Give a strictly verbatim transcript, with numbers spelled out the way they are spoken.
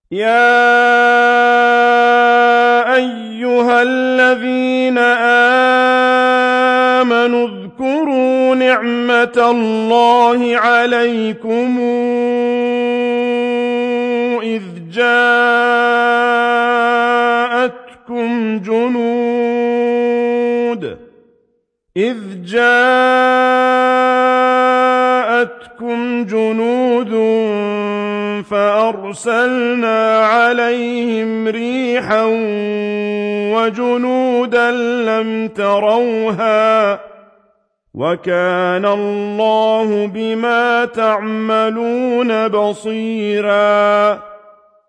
يَا أَيُّهَا الَّذِينَ آمَنُوا اذْكُرُوا نِعْمَةَ اللَّهِ عَلَيْكُمْ إِذْ جَاءَتْكُمْ جُنُودٌ إِذْ جَاءَتْكُمْ جُنُودٌ فَأَرْسَلْنَا عَلَيْهِمْ رِيحًا وَجُنُودًا لَّمْ تَرَوْهَا ۚ وَكَانَ اللَّهُ بِمَا تَعْمَلُونَ بَصِيرًا